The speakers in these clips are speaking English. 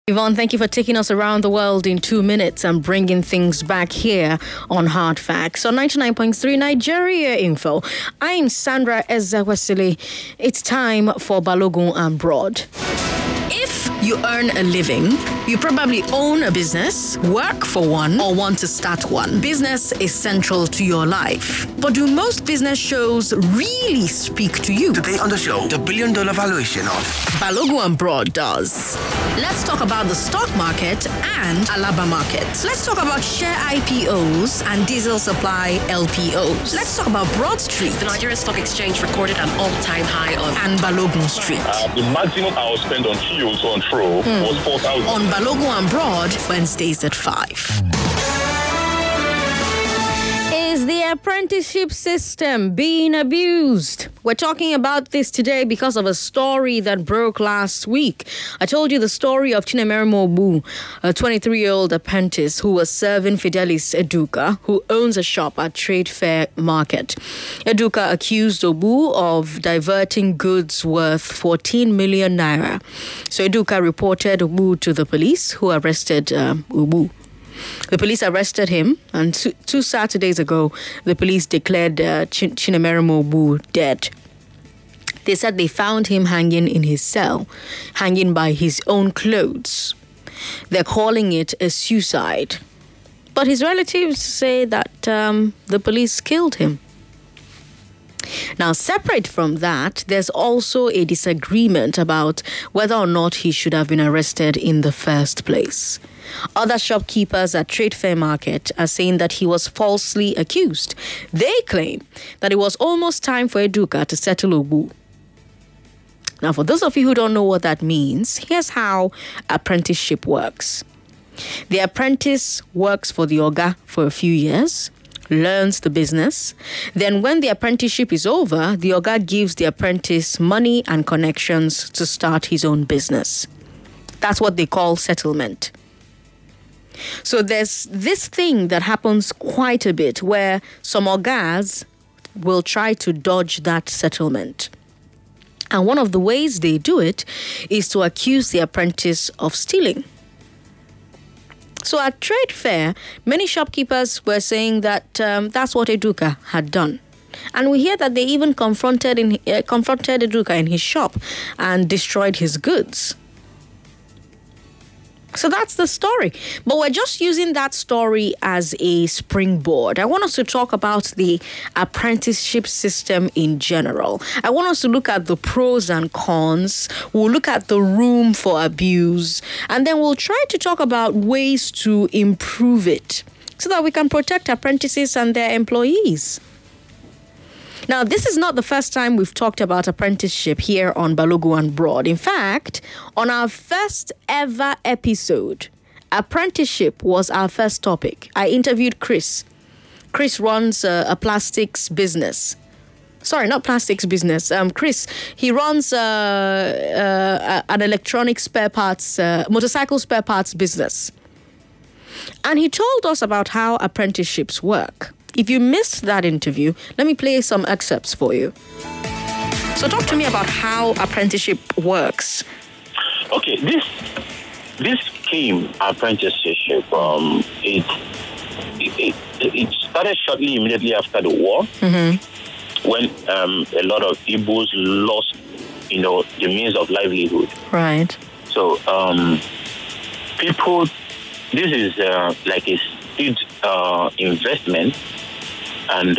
Yvonne, thank you for taking us around the world in 2 minutes and bringing things back here on Hard Facts on 99.3 Nigeria Info. I'm Sandra Ezewesili. It's time for Balogun and Broad. If you earn a living, you probably own a business, work for one, or want to start one. Business is central to your life. But do most business shows really speak to you? Today on the show, the $1 billion valuation of Balogun and Broad does. Let's talk about the stock market and Alaba market. Let's talk about share IPOs and diesel supply LPOs. Let's talk about Broad Street. The Nigeria Stock Exchange recorded an all-time high of... And Balogun Street. The maximum I was spent on fuel to and fro was 4,000. On Balogun and Broad, Wednesdays at 5. Is the apprenticeship system being abused? We're talking about this today because of a story that broke last week. I told you the story of Chinemeremo Obu, a 23-year-old apprentice who was serving Fidelis Eduka, who owns a shop at Trade Fair Market. Eduka accused Obu of diverting goods worth 14 million naira. So Eduka reported Obu to the police, who arrested Obu. The police arrested him, and two Saturdays ago, the police declared Chinemeremo Obu dead. They said they found him hanging in his cell, hanging by his own clothes. They're calling it a suicide. But his relatives say that the police killed him. Now, separate from that, there's also a disagreement about whether or not he should have been arrested in the first place. Other shopkeepers at Trade Fair Market are saying that he was falsely accused. They claim that it was almost time for Eduka to settle Obu. Now, for those of you who don't know what that means, here's how apprenticeship works. The apprentice works for the Oga for a few years, learns the business. Then when the apprenticeship is over, the Oga gives the apprentice money and connections to start his own business. That's what they call settlement. So there's this thing that happens quite a bit where some Ogas will try to dodge that settlement. And one of the ways they do it is to accuse the apprentice of stealing. So at Trade Fair, many shopkeepers were saying that that's what Eduka had done. And we hear that they even confronted Eduka in his shop and destroyed his goods. So that's the story. But we're just using that story as a springboard. I want us to talk about the apprenticeship system in general. I want us to look at the pros and cons. We'll look at the room for abuse. And then we'll try to talk about ways to improve it so that we can protect apprentices and their employees. Now, this is not the first time we've talked about apprenticeship here on Balogun and Broad. In fact, on our first ever episode, apprenticeship was our first topic. I interviewed Chris. Chris runs a plastics business. Sorry, not plastics business. Chris, he runs an electronic spare parts, motorcycle spare parts business. And he told us about how apprenticeships work. If you missed that interview, let me play some excerpts for you. So talk to me about how apprenticeship works. Okay, this came apprenticeship. It started shortly immediately after the war, when a lot of Igbos lost, the means of livelihood. Right. So people, this is like a seed investment. And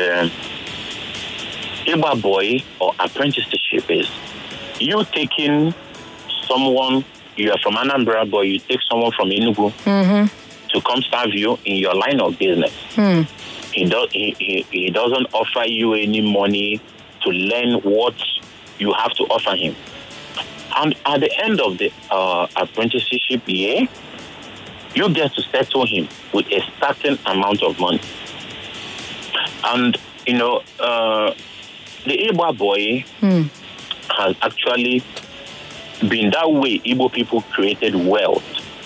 Igba boy or apprenticeship is you taking someone, you are from Anambra, but you take someone from Enugu to come serve you in your line of business. He doesn't offer you any money to learn what you have to offer him. And at the end of the apprenticeship year, you get to settle him with a certain amount of money. And, the Igbo boy has actually been that way. Igbo people created wealth.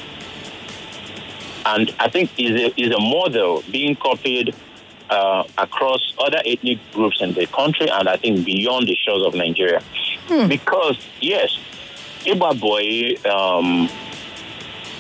And I think is a model being copied across other ethnic groups in the country and I think beyond the shores of Nigeria. Because, yes, Igbo boy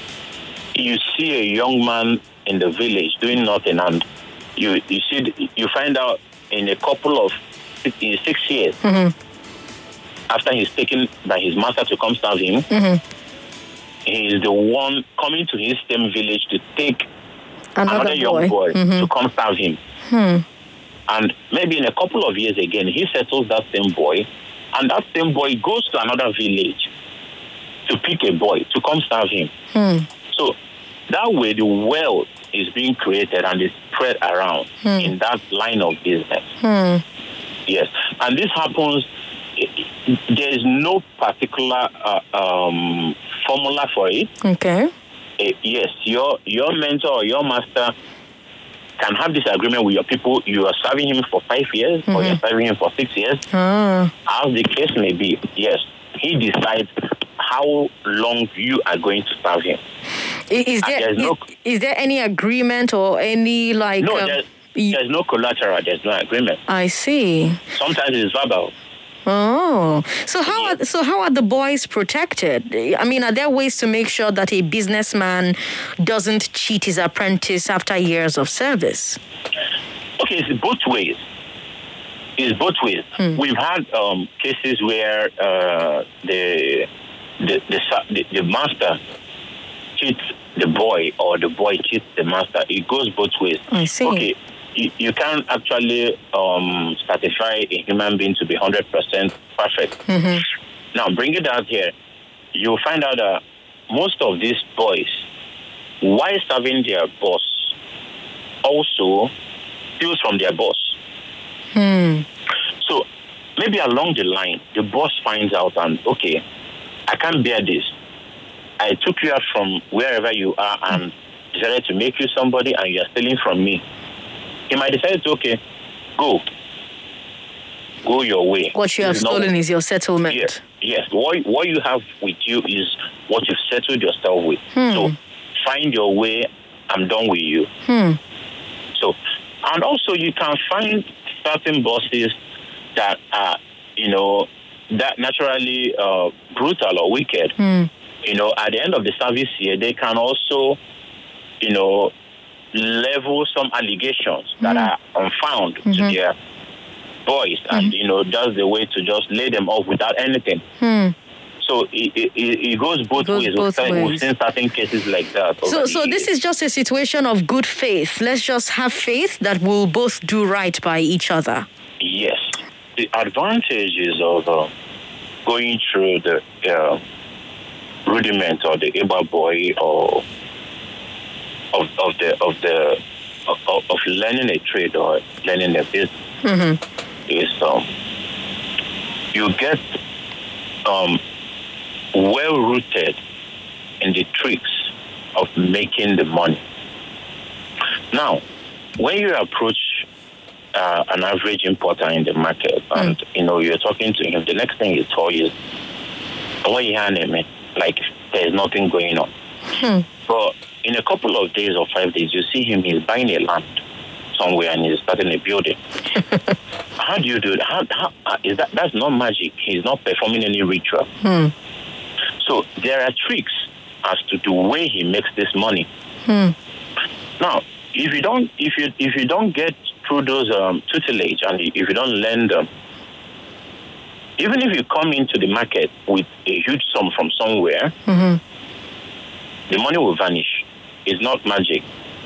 you see a young man in the village doing nothing, and you find out in a couple of 6 years after he's taken by his master to come serve him, he is the one coming to his same village to take another young boy to come serve him. And maybe in a couple of years again, he settles that same boy, and that same boy goes to another village to pick a boy to come serve him. So that way, the wealth is being created and is spread around in that line of business. Yes, and this happens. There is no particular formula for it. Okay. Yes, your mentor or your master can have this agreement with your people. You are serving him for 5 years or you're serving him for 6 years. As the case may be, yes, he decides how long you are going to serve him. Is there any agreement or any like... No, there's no collateral. There's no agreement. I see. Sometimes it's verbal. Oh, so how are the boys protected? I mean, are there ways to make sure that a businessman doesn't cheat his apprentice after years of service? Okay, it's both ways. We've had cases where the master cheats the boy or the boy cheats the master. It goes both ways. I see. Okay. You can't actually certify a human being to be 100% perfect. Now, bring it out here. You'll find out that most of these boys, while serving their boss, also steals from their boss. So maybe along the line, the boss finds out and, okay, I can't bear this. I took you out from wherever you are and decided to make you somebody, and you're stealing from me. He might decide to, okay, go your way. What you have stolen is your settlement. Yes. What you have with you is what you've settled yourself with. So find your way. I'm done with you. So, and also you can find certain bosses that are, that naturally brutal or wicked. At the end of the service year, they can also, level some allegations that are unfound to their boys, and that's the way to just lay them off without anything. So it goes both ways. We've seen certain cases like that. So this is just a situation of good faith. Let's just have faith that we'll both do right by each other. Yes, the advantages of going through the rudiment or the Eba boy or of learning a trade or learning a business is you get well rooted in the tricks of making the money. Now, when you approach an average importer in the market and you're talking to him, the next thing you tell is, "What you handing me?" Like there's nothing going on. But in a couple of days or 5 days, you see him, he's buying a land somewhere and he's starting a building. How do you do that? How is that? That's not magic. He's not performing any ritual. So there are tricks as to the way he makes this money. Now, if you don't get through those tutelage and if you don't learn them, even if you come into the market with a huge sum from somewhere, the money will vanish. It's not magic.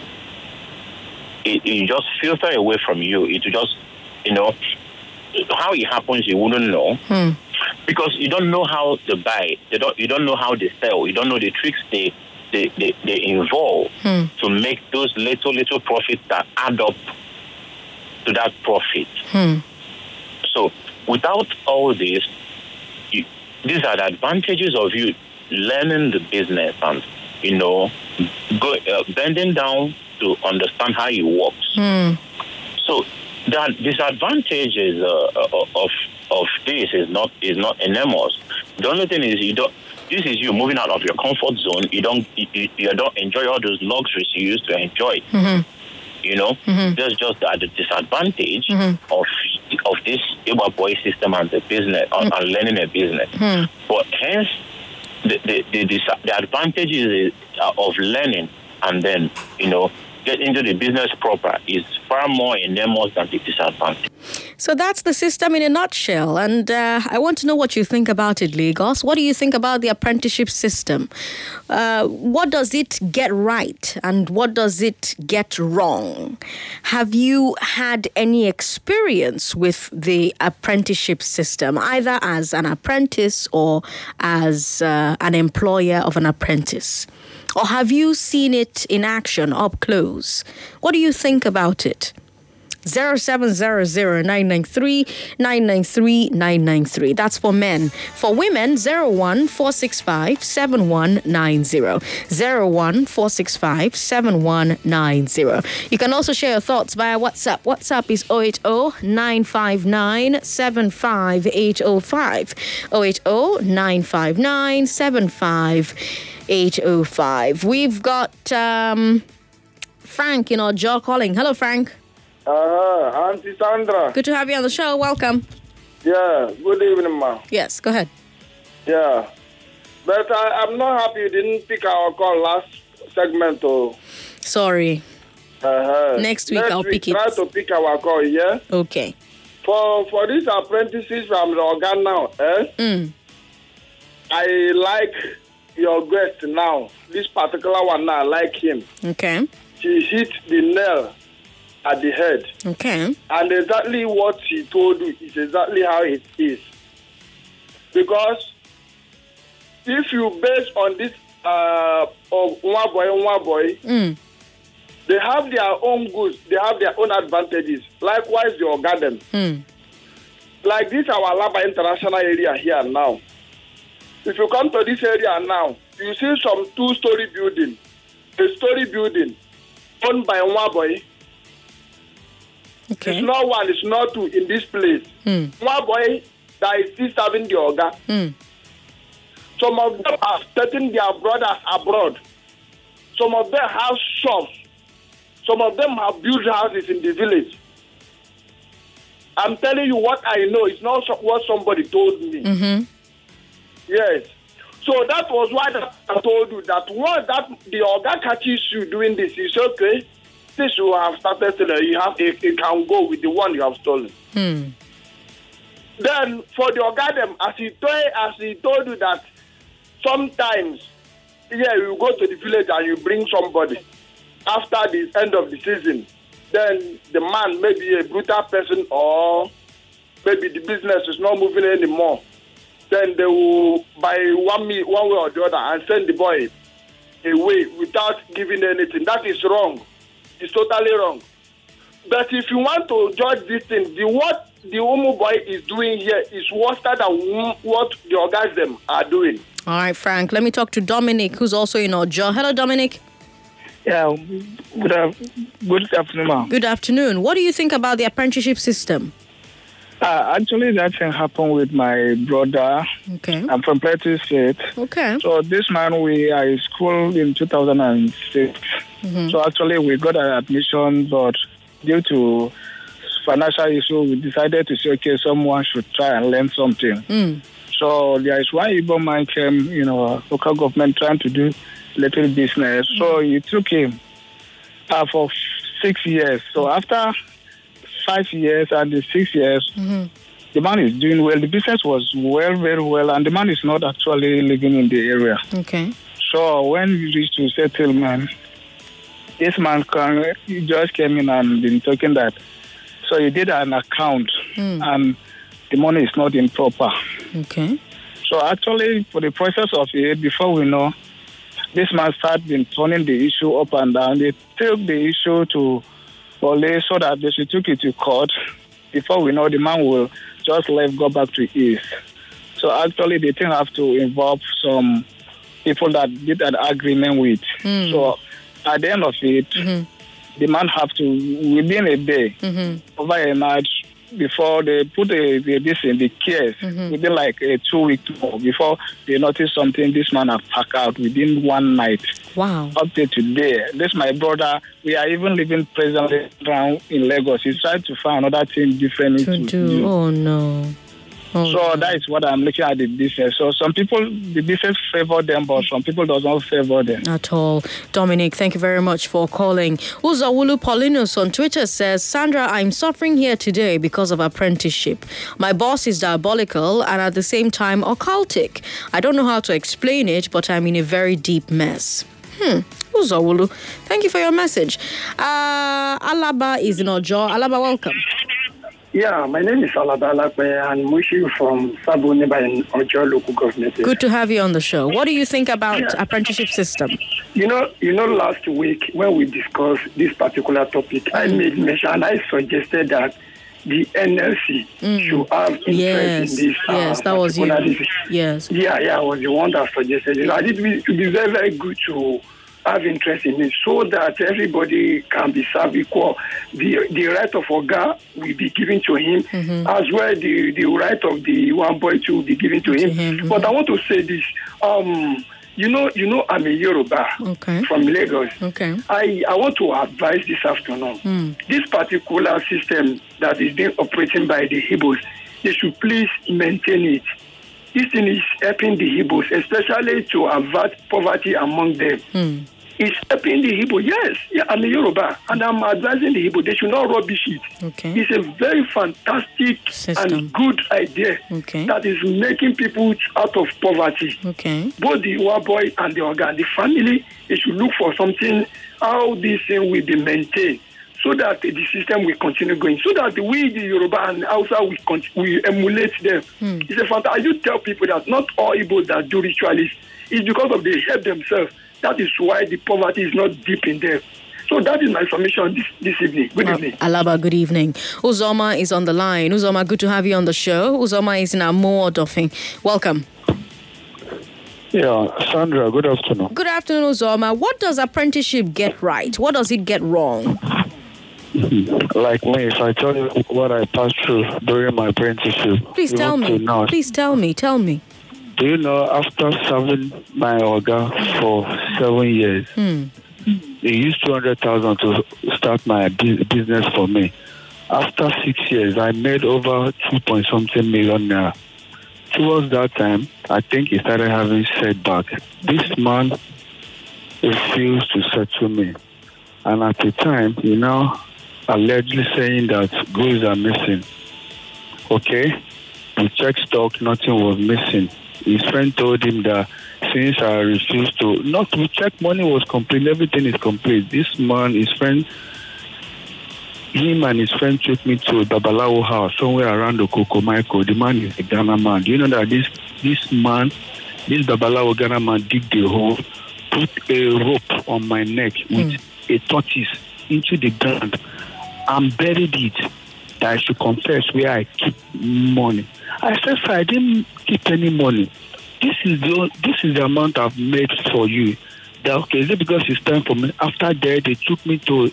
It just filter away from you. It will just, how it happens, you wouldn't know. Because you don't know how they buy. You don't know how they sell. You don't know the tricks they involve to make those little profits that add up to that profit. So without all this, these are the advantages of you learning the business and bending down to understand how it works. So the disadvantages of this is not enormous. The only thing is this is you moving out of your comfort zone. You don't enjoy all those luxuries you used to enjoy. That's just the disadvantage of this Eba boy system and the business and learning a business. But hence, the advantages of learning and then, get into the business proper is far more enormous than the disadvantage. So that's the system in a nutshell. And I want to know what you think about it, Lagos. What do you think about the apprenticeship system? What does it get right and what does it get wrong? Have you had any experience with the apprenticeship system, either as an apprentice or as an employer of an apprentice? Or have you seen it in action, up close? What do you think about it? 0700-993-993-993. That's for men. For women, 01-465-7190. 01-465-7190. You can also share your thoughts via WhatsApp. WhatsApp is 080-959-75805. 080-959-75805. We've got Frank in our jaw calling. Hello, Frank. Auntie Sandra. Good to have you on the show. Welcome. Yeah, good evening, ma. Yes, go ahead. Yeah. But I'm not happy you didn't pick our call last segment. Sorry. Next week I'll pick it. Try to pick our call, yeah? Okay. For these apprentices from the organ now, I like your guest now. This particular one now, I like him. Okay. He hit the nail at the head. Okay. And exactly what he told you is exactly how it is. Because if you base on this of one boy, they have their own goods, they have their own advantages. Likewise, the organ. Like this, our Alaba International area here now. If you come to this area now, you see some two-story building, a story building owned by one boy. Okay. It's not one, it's not two in this place. One boy that is still serving the organ. Some of them are taking their brothers abroad. Some of them have shops. Some of them have built houses in the village. I'm telling you what I know. It's not what somebody told me. Yes. So that was why I told you that once that the organ catches you doing this, it's okay. Since you have started selling, it can go with the one you have stolen. Then for the organ, as he told you that sometimes, you go to the village and you bring somebody after the end of the season. Then the man may be a brutal person or maybe the business is not moving anymore. Then they will buy one way or the other and send the boy away without giving anything. That is wrong. It's totally wrong. But if you want to judge this thing, what the Umu boy is doing here is worse than what the orgasm are doing. All right, Frank. Let me talk to Dominic, who's also in Ojo. Hello, Dominic. Yeah, good afternoon, ma'am. Good afternoon. What do you think about the apprenticeship system? Actually, that thing happened with my brother. Okay. I'm from Plateau State. Okay. So this man, we are in school in 2006. So actually, we got an admission, but due to financial issue, we decided to say, okay, someone should try and learn something. So there is one Igbo man came, local government trying to do little business. So it took him for 6 years. So after 5 years and the 6 years, the man is doing well. The business was very well, and the man is not actually living in the area. Okay. So when we reached to settlement, this man he just came in and been talking that. So he did an account, and the money is not in proper. Okay. So actually, for the process of it, before we know, this man started been turning the issue up and down. They took the issue to police so that they should take it to court. Before we know, the man will just go back to east. So actually, the thing have to involve some people that did an agreement with. So at the end of it, the man have to, within a day, over a night, before they put this in the case, within like 2 weeks before they notice something, this man have packed out within one night. Wow. Up to today. This my brother. We are even living presently around in Lagos. He's trying to find another thing different to do. Oh no. So that is what I'm looking at the business. So some people, the business favor them, but some people does not favor them. At all. Dominic, thank you very much for calling. Uzawulu Paulinus on Twitter says, Sandra, I'm suffering here today because of apprenticeship. My boss is diabolical and at the same time occultic. I don't know how to explain it, but I'm in a very deep mess. Uzawulu, thank you for your message. Alaba is in Ojo. Alaba, welcome. Yeah, my name is Alaba Alakwe. I'm Mushi from Sabo Neba in Ojo local government. Good to have you on the show. What do you think about apprenticeship system? You know, last week when we discussed this particular topic, I made mention and I suggested that the NLC should have interest in this. Yes, that was you. Yes. Yeah, I was the one that suggested it. I think it would be very, very good to have interest in it so that everybody can be served equal. The right of Oga will be given to him, as well the right of the one boy to will be given to him. But I want to say this. You know, I'm a Yoruba from Lagos. Okay. I want to advise this afternoon. This particular system that is being operated by the Igbos, they should please maintain it. This thing is helping the Igbos, especially to avert poverty among them. It's helping the Igbo. Yes, I'm a Yoruba, and I'm advising the Igbo. They should not rubbish it. Okay. It's a very fantastic and good idea that is making people out of poverty. Okay. Both the Waboy and the Oga, the family, they should look for something, how this thing will be maintained, so that the system will continue going, so that we, the Yoruba and Hausa, we emulate them. It's a fantastic. I do tell people that not all Igbos that do ritualists, it's because of they help themselves. That is why the poverty is not deep in them. So that is my submission this evening. Good evening. Alaba, good evening. Uzoma is on the line. Uzoma, good to have you on the show. Uzoma is in Amo Odofin. Welcome. Yeah, Sandra, good afternoon. Good afternoon, Uzoma. What does apprenticeship get right? What does it get wrong? Like me, if I tell you what I passed through during my apprenticeship. Please tell me. Please tell me. Tell me. Do you know, after serving my Oga for 7 years, they used 200,000 to start my business for me. After 6 years, I made over 2-point-something million naira. Towards that time, I think he started having setback. This man refused to settle me. And at the time, allegedly saying that goods are missing. Okay? We checked stock, nothing was missing. His friend told him that since I refused to check, money was complete, everything is complete. This man, him and his friend took me to Babalawo house, somewhere around the Kokomaiko. The man is a Ghana man. Do you know that this man, this Babalawo Ghana man, dig the hole, put a rope on my neck with a tortoise into the ground and buried it, that I should confess where I keep money. I said, sir, I didn't keep any money. This is the amount I've made for you. That, okay, is it because it's time for me? After that, he took me to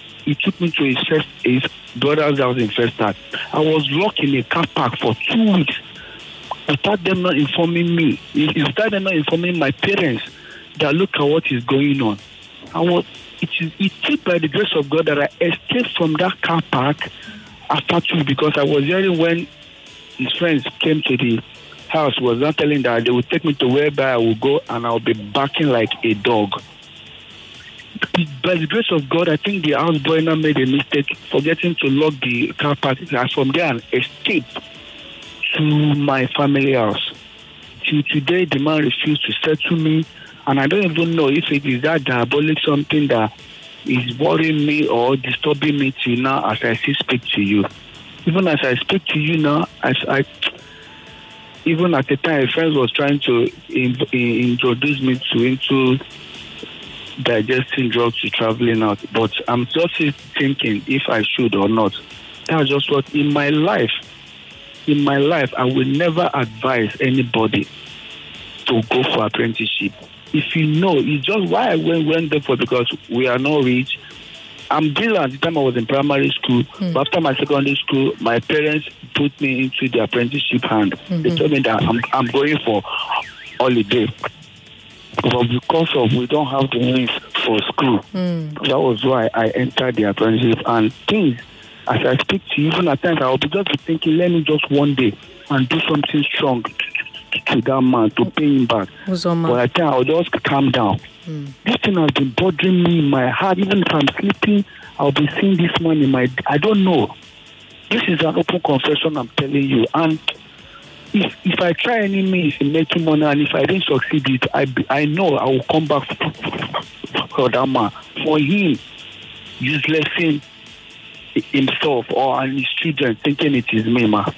his brother's house in Festac. I was locked in a car park for 2 weeks without them not informing me. Without them not informing my parents that look at what is going on. It's by the grace of God that I escaped from that car park after 2 weeks, because I was hearing when his friends came to the house, was not telling that they would take me to whereby I will go and I'll be barking like a dog. By the grace of God, I think the houseboy now made a mistake forgetting to lock the car park. And from there, I escaped to my family house. Till today, the man refused to settle me, and I don't even know if it is that diabolic something that is worrying me or disturbing me till now as I still speak to you. Even as I speak to you now, even at the time, a friend was trying to introduce me into digesting drugs to traveling out, but I'm just thinking if I should or not. That's just what in my life, I will never advise anybody to go for apprenticeship. If you know, it's just why I went there for, because we are not rich. I'm brilliant at the time I was in primary school, but after my secondary school, my parents put me into the apprenticeship hand. They told me that I'm going for holiday. But because of we don't have the means for school, that was why I entered the apprenticeship. And things, as I speak to you, even at times I will be just thinking, let me just one day and do something strong to that man to pay him back. Uzoma. But I think I'll just calm down. This thing has been bothering me in my heart. Even if I'm sleeping, I'll be seeing this man in my... I don't know. This is an open confession I'm telling you. And if I try any means in making money, and if I didn't succeed it, I know I will come back for that man. For him, uselessing himself or and his children, thinking it is me, man.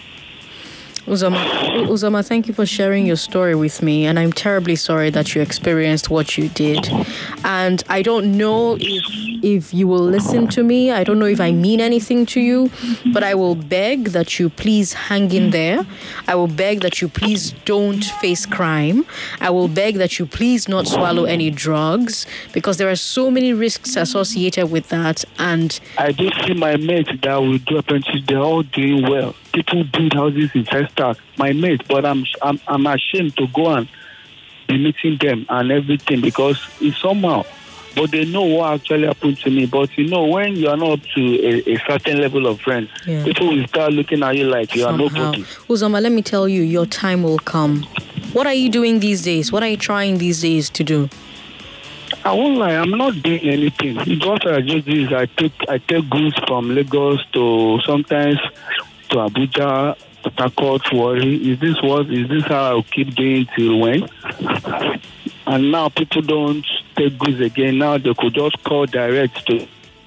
Uzoma, thank you for sharing your story with me, and I'm terribly sorry that you experienced what you did. And I don't know if you will listen to me. I don't know if I mean anything to you, but I will beg that you please hang in there. I will beg that you please don't face crime. I will beg that you please not swallow any drugs, because there are so many risks associated with that. And I do see my mates that will do apprentices, they're all doing well. People build houses in Festac, my mates, but I'm ashamed to go and be meeting them and everything, because it's somehow. But they know what actually happened to me. But when you are not up to a certain level of friends, people will start looking at you like you are nobody. Uzoma, let me tell you, your time will come. What are you doing these days? What are you trying these days to do? I won't lie, I'm not doing anything. What I just do is I take goods from Lagos to sometimes to Abuja, to Takot, Warri. Is this how I'll keep doing till when? And now people don't take goods again. Now they could just call direct to...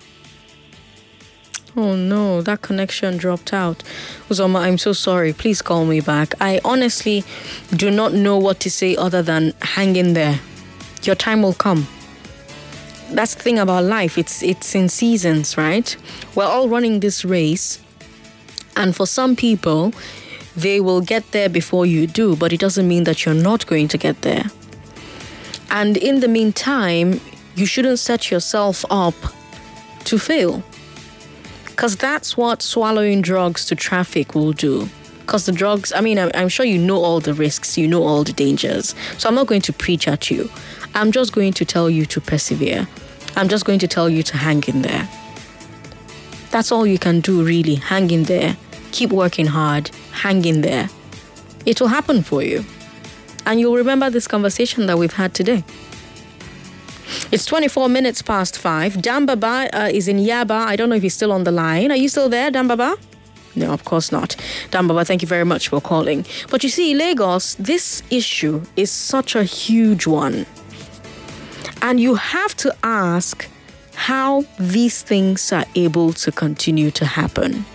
Oh no, that connection dropped out. Uzoma, I'm so sorry. Please call me back. I honestly do not know what to say other than hang in there. Your time will come. That's the thing about life. It's in seasons, right? We're all running this race. And for some people, they will get there before you do, but it doesn't mean that you're not going to get there. And in the meantime, you shouldn't set yourself up to fail. Because that's what swallowing drugs to traffic will do. Because the drugs, I'm sure you know all the risks, you know all the dangers. So I'm not going to preach at you. I'm just going to tell you to persevere. I'm just going to tell you to hang in there. That's all you can do, really. Hang in there. Keep working hard. Hang in there. It will happen for you. And you'll remember this conversation that we've had today. It's 24 minutes past 5. Dambaba is in Yaba. I don't know if he's still on the line. Are you still there, Dambaba? No, of course not. Dambaba, thank you very much for calling. But you see, Lagos, this issue is such a huge one. And you have to ask how these things are able to continue to happen.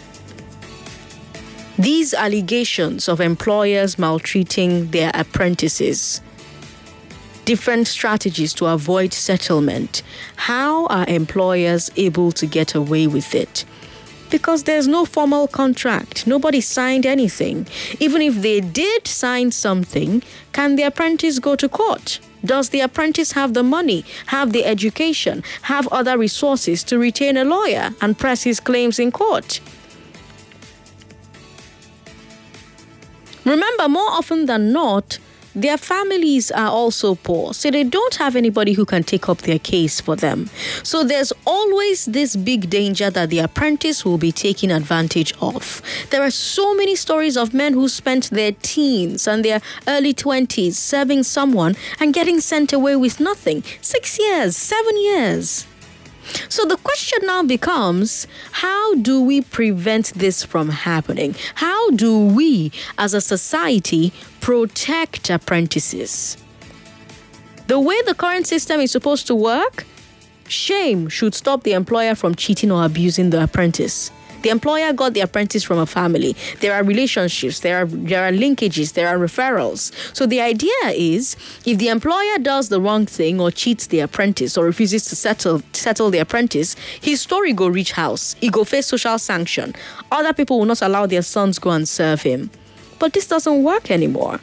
These allegations of employers maltreating their apprentices, different strategies to avoid settlement. How are employers able to get away with it? Because there's no formal contract. Nobody signed anything. Even if they did sign something, can the apprentice go to court? Does the apprentice have the money, have the education, have other resources to retain a lawyer and press his claims in court? Remember, more often than not, their families are also poor, so they don't have anybody who can take up their case for them. So there's always this big danger that the apprentice will be taken advantage of. There are so many stories of men who spent their teens and their early 20s serving someone and getting sent away with nothing. 6 years, 7 years. So the question now becomes, how do we prevent this from happening? How do we, as a society, protect apprentices? The way the current system is supposed to work, shame should stop the employer from cheating or abusing the apprentice. The employer got the apprentice from a family. There are relationships, there are linkages, there are referrals. So the idea is, if the employer does the wrong thing or cheats the apprentice or refuses to settle the apprentice, his story go reach house. He go face social sanction. Other people will not allow their sons go and serve him. But this doesn't work anymore.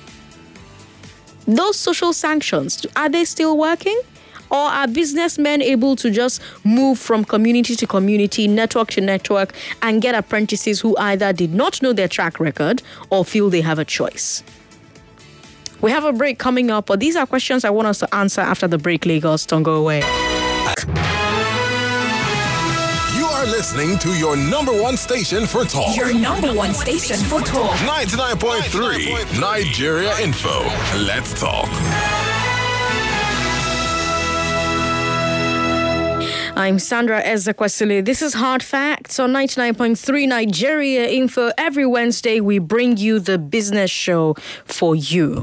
Those social sanctions, are they still working? Or are businessmen able to just move from community to community, network to network, and get apprentices who either did not know their track record or feel they have a choice? We have a break coming up, but these are questions I want us to answer after the break, Lagos. Don't go away. You are listening listening to your number one station for talk. Your number one station for talk. 99.3 Nigeria Info. Let's talk. I'm Sandra Ezekwesili. This is Hard Facts on 99.3 Nigeria Info. Every Wednesday, we bring you the business show for you.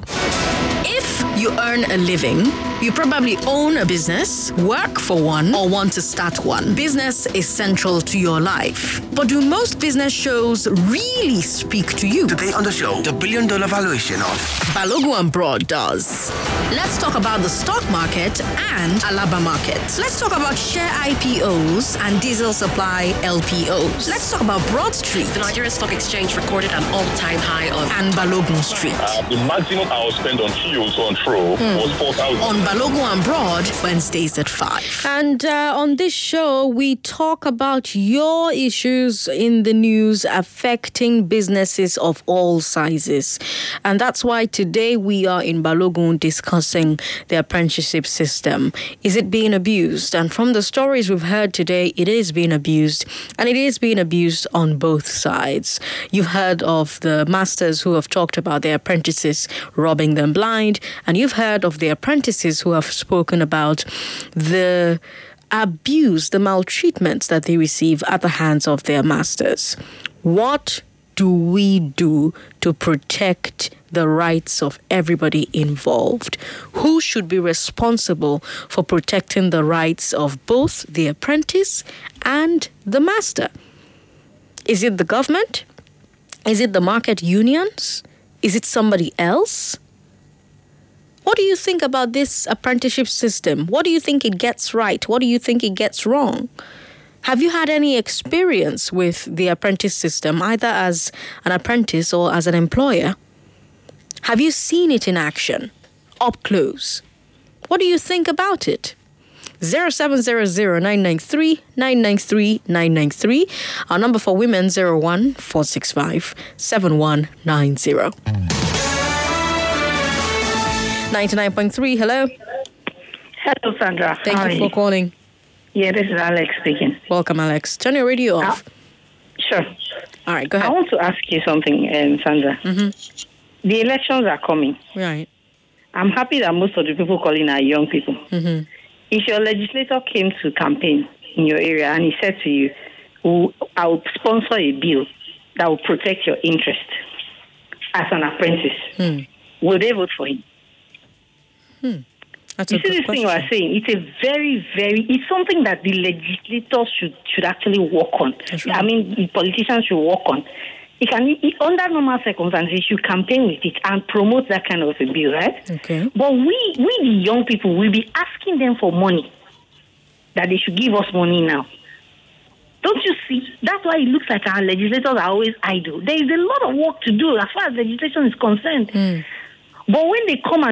If you earn a living, you probably own a business, work for one, or want to start one. Business is central to your life. But do most business shows really speak to you? Today on the show, the $1 billion valuation of Balogun and Broad does. Let's talk about the stock market and Alaba market. Let's talk about share IPOs and diesel supply LPOs. Let's talk about Broad Street. The Nigeria Stock Exchange recorded an all-time high of and Balogun Street. The maximum I was spent on fuels on throw was 4,000. On Balogun and Broad, Wednesdays at 5. And on this show, we talk about your issues in the news affecting businesses of all sizes. And that's why today we are in Balogun discussing the apprenticeship system. Is it being abused? And from the stories we've heard today, it is being abused. And it is being abused on both sides. You've heard of the masters who have talked about their apprentices robbing them blind. And you've heard of the apprentices who have spoken about the abuse, the maltreatments that they receive at the hands of their masters. What do we do to protect the rights of everybody involved? Who should be responsible for protecting the rights of both the apprentice and the master? Is it the government? Is it the market unions? Is it somebody else? What do you think about this apprenticeship system? What do you think it gets right? What do you think it gets wrong? Have you had any experience with the apprentice system, either as an apprentice or as an employer? Have you seen it in action, up close? What do you think about it? 0700-993-993-993. Our number for women, 01-465-7190. 99.3, hello. Hello, Sandra. Thank you for calling. Yeah, this is Alex speaking. Welcome, Alex. Turn your radio off. Sure. All right, go ahead. I want to ask you something, Sandra. Mm-hmm. The elections are coming. Right. I'm happy that most of the people calling are young people. Mm-hmm. If your legislator came to campaign in your area and he said to you, I will sponsor a bill that will protect your interest as an apprentice, will they vote for him? That's you see this thing we're saying? It's a it's something that the legislators should actually work on. Right. I mean, the politicians should work on. Under normal circumstances, you should campaign with it and promote that kind of a bill, right? Okay. But we the young people, will be asking them for money, that they should give us money now. Don't you see? That's why it looks like our legislators are always idle. There is a lot of work to do as far as legislation is concerned. But when they come and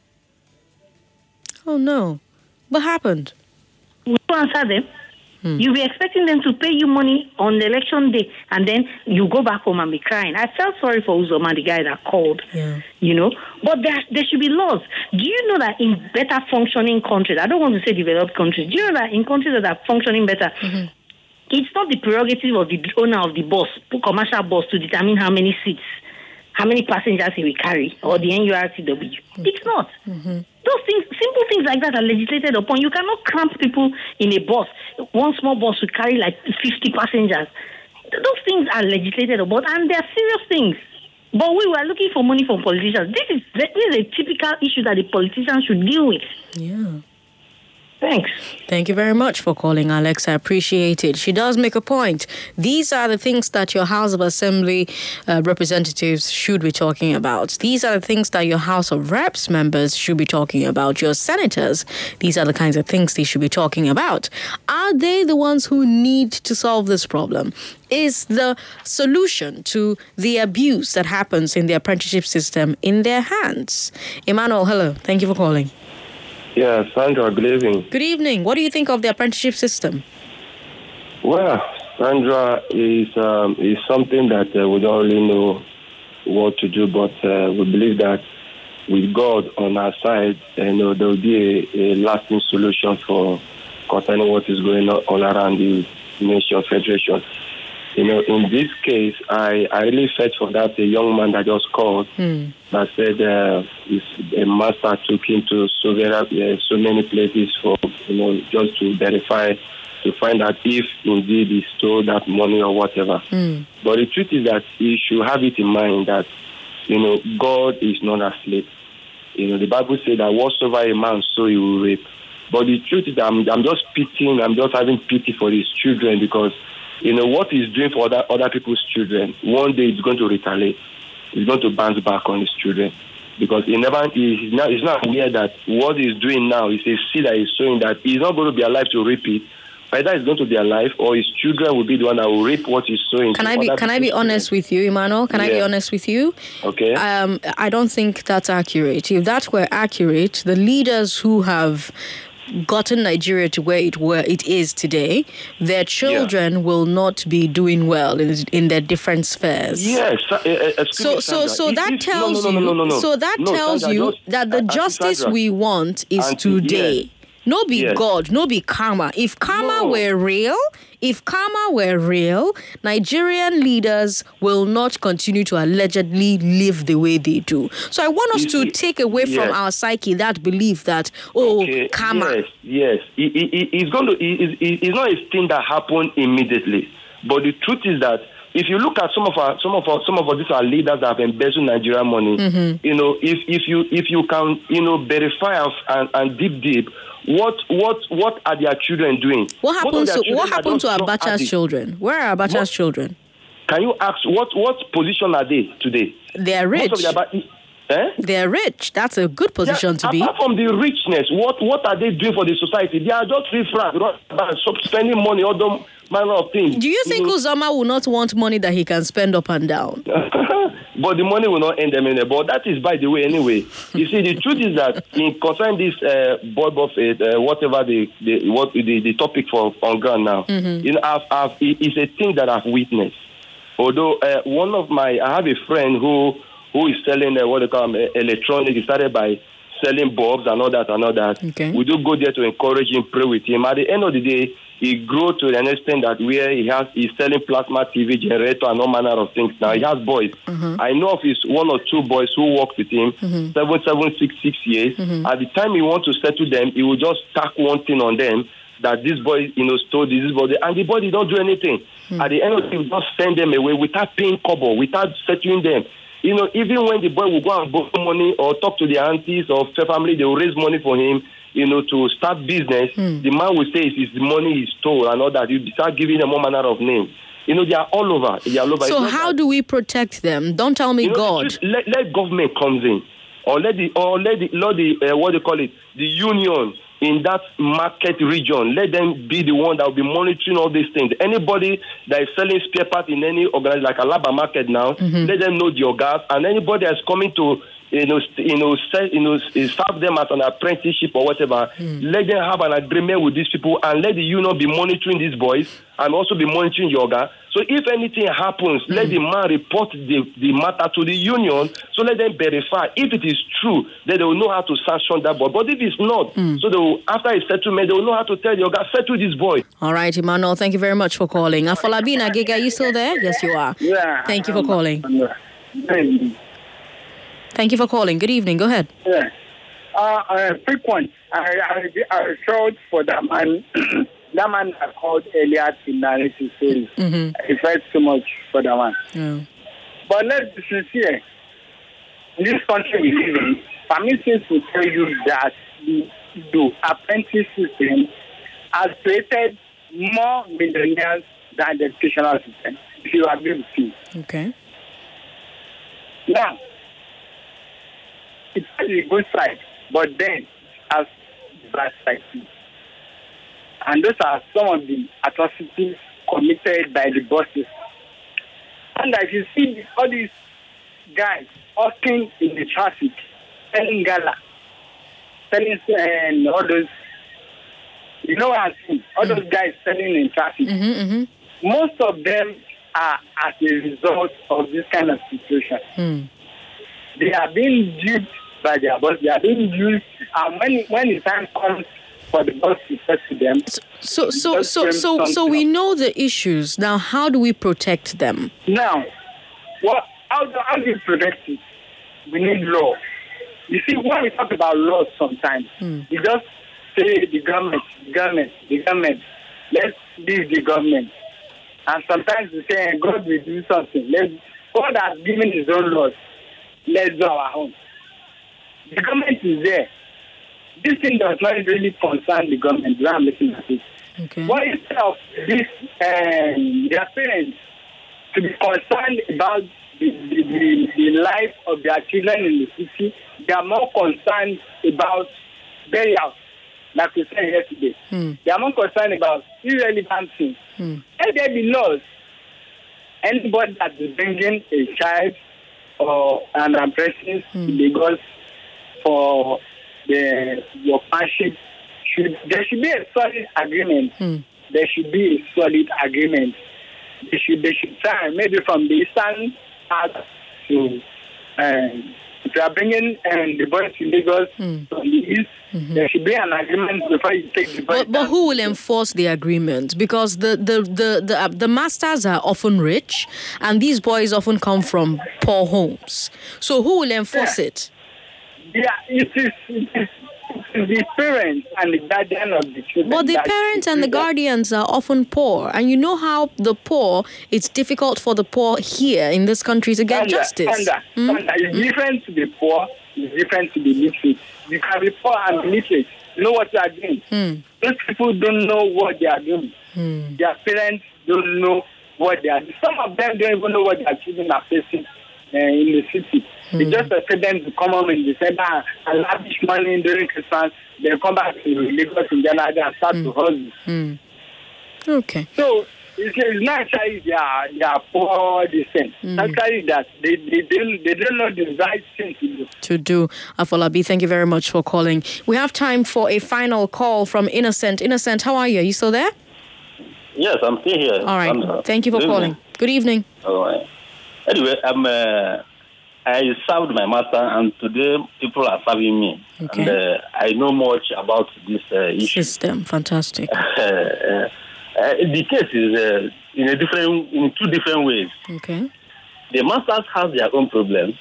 oh, no. What happened? you answer them, you'll be expecting them to pay you money on the election day, and then you go back home and be crying. I felt sorry for Uzoma, the guy that called, But there should be laws. Do you know that in better functioning countries, I don't want to say developed countries, do you know that in countries that are functioning better, it's not the prerogative of the owner of the bus, commercial bus, to determine how many seats, how many passengers he will carry, or the NURTW. It's not. Those things, simple things like that are legislated upon. You cannot cramp people in a bus. One small bus will carry like 50 passengers. Those things are legislated upon, and they're serious things. But we were looking for money from politicians. This is a typical issue that the politicians should deal with. Yeah. Thanks. Thank you very much for calling, Alex. I appreciate it. She does make a point. These are the things that your House of Assembly representatives should be talking about. These are the things that your House of Reps members should be talking about. Your senators, these are the kinds of things they should be talking about. Are they the ones who need to solve this problem? Is the solution to the abuse that happens in the apprenticeship system in their hands? Emmanuel, hello. Thank you for calling. Yeah, Sandra, good evening. Good evening. What do you think of the apprenticeship system? Well, Sandra, is something that we don't really know what to do, but we believe that with God on our side, there will be a lasting solution for concerning what is going on around the Nation Federation. You know, in this case, I really felt for that a young man that just called that said a master took him to so many places for, you know, just to verify, to find out if indeed he stole that money or whatever. But the truth is that he should have it in mind that, you know, God is not asleep. You know, the Bible says that whatsoever a man sow, he will reap. But the truth is that I'm just having pity for his children because, you know, what he's doing for other people's children, one day he's going to retaliate. He's going to bounce back on his children. Because he's not aware that what he's doing now is a seed that he's sowing that he's not going to be alive to reap it. Either he's going to be alive or his children will be the one that will reap what he's sowing. Can I be honest with you, Emmanuel? Can I be honest with you? Okay. I don't think that's accurate. If that were accurate, the leaders who have gotten Nigeria to where it is today, their children will not be doing well in their different spheres. Yes. So that tells you that the justice we want is today. Yes. No be God, no be karma. If karma were real, Nigerian leaders will not continue to allegedly live the way they do. So I want us to take away from our psyche that belief that, karma. Yes. It's not a thing that happened immediately. But the truth is that if you look at some of these leaders that have embezzled Nigerian money, you know, if you can, you know, verify and deep. What are their children doing? What happened to Abacha's children? Where are Abacha's children? Can you ask what position are they today? They are rich. They are rich. That's a good position to be. Apart from the richness, what are they doing for the society? They are just riffraff, spending money, other manner of things. Do you think Uzoma will not want money that he can spend up and down? But the money will not end them anyway. But that is by the way anyway. You see, the truth is that in concern this Boy Buffett, whatever the topic for on ground now, you know, it's a thing that I've witnessed. Although I have a friend who is selling what they call electronics. He started by selling bulbs and all that. Okay. We do go there to encourage him, pray with him. At the end of the day, he grew to an extent that where he's selling plasma TV generator and all manner of things. Now he has boys. I know of his one or two boys who work with him, 7, 6 years. At the time he wants to settle them, he will just tack one thing on them that this boy, you know, stole this body, and the boy don't do anything. At the end of the day, he will just send them away without paying kobo, without settling them. You know, even when the boy will go and borrow money or talk to the aunties or family, they will raise money for him, you know, to start business. The man will say it's the money he stole and all that. You start giving them all manner of names. You know, they are all over. So how do we protect them? Don't tell me, you know, God. Let government comes in, or let the what they call it, the union in that market region. Let them be the one that will be monitoring all these things. Anybody that is selling spare parts in any organization like Alaba Market now, let them know your gas. And anybody that's coming to serve them as an apprenticeship or whatever, let them have an agreement with these people and let the union be monitoring these boys and also be monitoring yoga. So if anything happens, let the man report the matter to the union, so let them verify. If it is true, then they will know how to sanction that boy. But if it's not, so they will, after a settlement, they will know how to tell yoga, settle this boy. All right, Emmanuel, thank you very much for calling. Afolabi Nagega, are you still there? Yes, you are. Yeah. Thank you for calling. Thank you for calling. Good evening. Go ahead. Yeah. Quick one. I showed for that man. That man I called earlier in narrative series. I felt so much for that man. Yeah. But let's be sincere. In this country we live in, permission to tell you that the apprentice system has created more millionaires than the educational system. If you agree with me. Okay. Now, it's a good side, but then it has bad side too. And those are some of the atrocities committed by the bosses. And as you see all these guys walking in the traffic, selling gala, selling all those, you know what I'm saying? All those guys selling in traffic. Most of them are as a result of this kind of situation. They are being duped by their boss. They are being used, and when the time comes for the boss to talk to them. So we know the issues. Now, how do we protect them? Now, how do you protect it? We need law. You see, when we talk about laws sometimes, we just say the government, let's leave the government. And sometimes we say, God will do something. God has given his own laws. Let's do our own. The government is there. This thing does not really concern the government. I'm looking at it. Okay. What instead of this, their parents to be concerned about the life of their children in the city, they are more concerned about burials, like we said yesterday. They are more concerned about irrelevant things. Let there be laws. Anybody that is bringing a child or an apprentice to Lagos for your partnership, there should be a solid agreement. There should be a solid agreement. They should try, maybe from the eastern part to if you are bringing the boys to Lagos from the east, there should be an agreement before you take the boys. But who will enforce the agreement? Because the masters are often rich, and these boys often come from poor homes. So who will enforce it? Yeah, it is the parents and the guardian of the children. But the parents and the guardians are often poor. And you know how the poor, it's difficult for the poor here in this country to get justice. It's different to the poor, it's different to the literate. You can be poor and be literate. You know what you are doing. Those people don't know what they are doing. Their parents don't know what they are doing. Some of them don't even know what their children are facing in the city. They just expect them to come home in December and lavish money during Christmas. They come back to Lagos in January and start to hustle. Okay. So it's not actually they are poor, this thing. Actually that they don't know the right thing to do. Afolabi, thank you very much for calling. We have time for a final call from Innocent. Innocent, how are you? Are you still there? Yes, I'm still here. All right. Thank you for calling. Good evening. All right. Anyway, I served my master, and today people are serving me. Okay. And I know much about this issue. System, fantastic. The case is in two different ways. Okay. The masters have their own problems.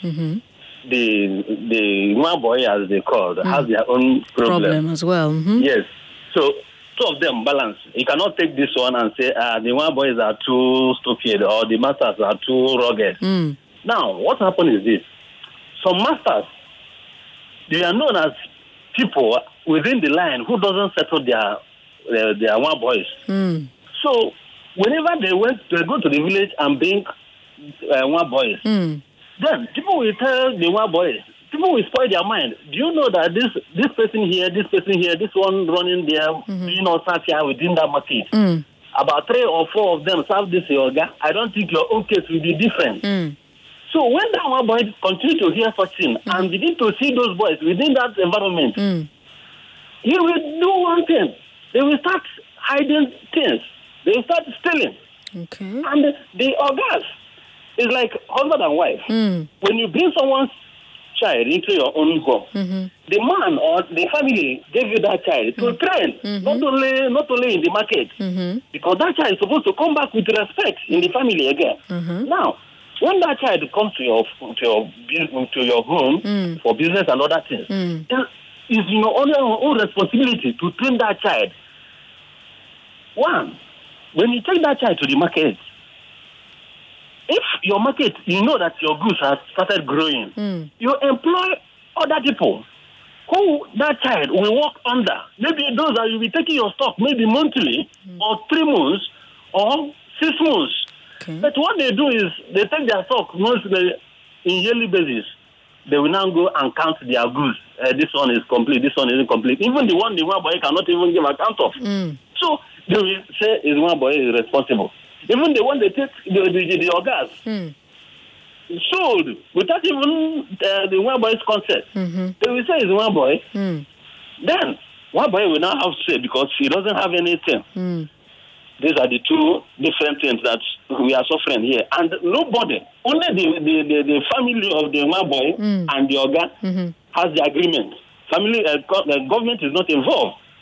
The one boy, as they call, has their own problem as well. Yes. So two of them balance. You cannot take this one and say the one boys are too stupid or the masters are too rugged. Now, what happened is this. Some masters, they are known as people within the line who doesn't settle their one boys. So, whenever they go to the village and bring one boys, then people will tell the one boys, people will spoil their mind. Do you know that this person here, this one running there, you know, sat here within that market? About 3 or 4 of them serve this yoga. I don't think your own case will be different. So when that one boy continue to hear such thing and begin to see those boys within that environment, he will do one thing. They will start hiding things. They will start stealing. Okay. And the orgas is like husband and wife. When you bring someone's child into your own home, the man or the family gave you that child to train, not only in the market, because that child is supposed to come back with respect in the family again. Now, when that child comes to your home for business and other things, it's your own responsibility to train that child. One, when you take that child to the market, if your market, you know that your goods have started growing, you employ other people who that child will work under. Maybe those that you'll be taking your stock maybe monthly or 3 months or 6 months. But what they do is they take their stock mostly in yearly basis. They will now go and count their goods. This one is complete, this one isn't complete. Even the one boy cannot even give account of. So they will say is one boy is responsible. Even the one they take the organs sold without even the one boy's consent. They will say it's one boy. Then one boy will now have to say because he doesn't have anything. These are the two different things that we are suffering here. And nobody, only the family of the one boy and the organ has the agreement. The government is not involved.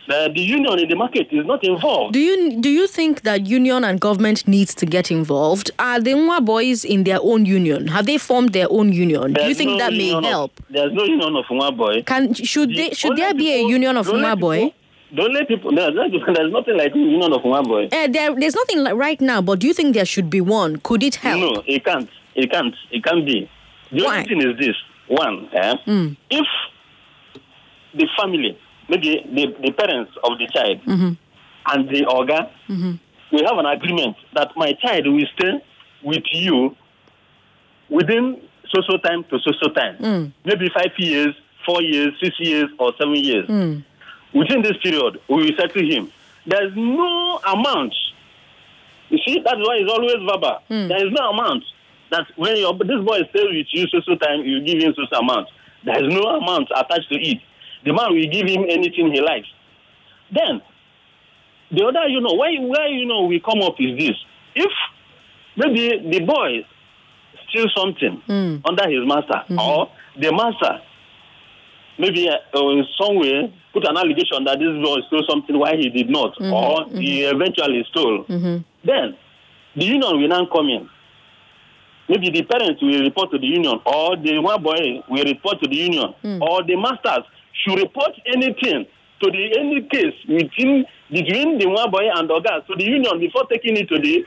The union in the market is not involved. Do you think that union and government needs to get involved? Are the Nwa boys in their own union? Have they formed their own union? Do you think that may help? There's no union of Nwa boy. Should there be a union of Nwa boy? Don't let people. There's nothing like union of Nwa boy. There's nothing like right now. But do you think there should be one? Could it help? No, it can't. It can't be. The only thing is this: one, if the family, maybe the parents of the child and the organ, we have an agreement that my child will stay with you within so time to so time. Maybe 5 years, 4 years, 6 years, or 7 years. Within this period, we will settle him. There is no amount. You see, that's why it's always verbal. There is no amount that when this boy stays with you so time, you give him so amount. There is no amount attached to it. The man will give him anything he likes. Then, the other, why we come up is this. If maybe the boy steals something under his master, or the master maybe in some way put an allegation that this boy stole something while he did not, or he eventually stole, then the union will now come in. Maybe the parents will report to the union, or the one boy will report to the union, or the masters should report anything to any case between the one boy and the others to the union before taking it to the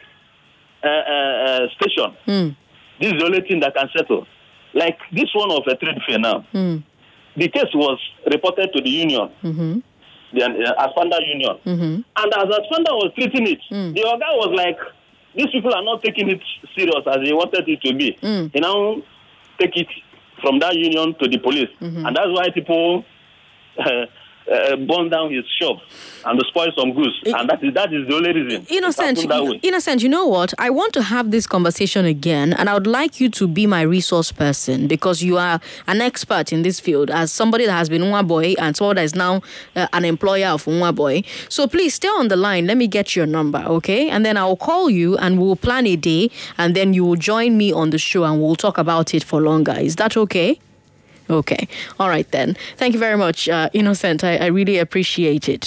station. This is the only thing that can settle. Like this one of a trade fair now. The case was reported to the union, the Aspanda union. And as Aspanda was treating it, the organ was like, these people are not taking it serious as they wanted it to be. They now take it from that union to the police. And that's why people burn down his shop and spoil some goods. And that is the only reason. Innocent, you know what? I want to have this conversation again, and I would like you to be my resource person because you are an expert in this field as somebody that has been Nwa boy and somebody that is now an employer of Nwa boy. So please stay on the line. Let me get your number, okay? And then I'll call you and we'll plan a day and then you will join me on the show and we'll talk about it for longer. Is that okay? Okay. All right then. Thank you very much, Innocent. I really appreciate it.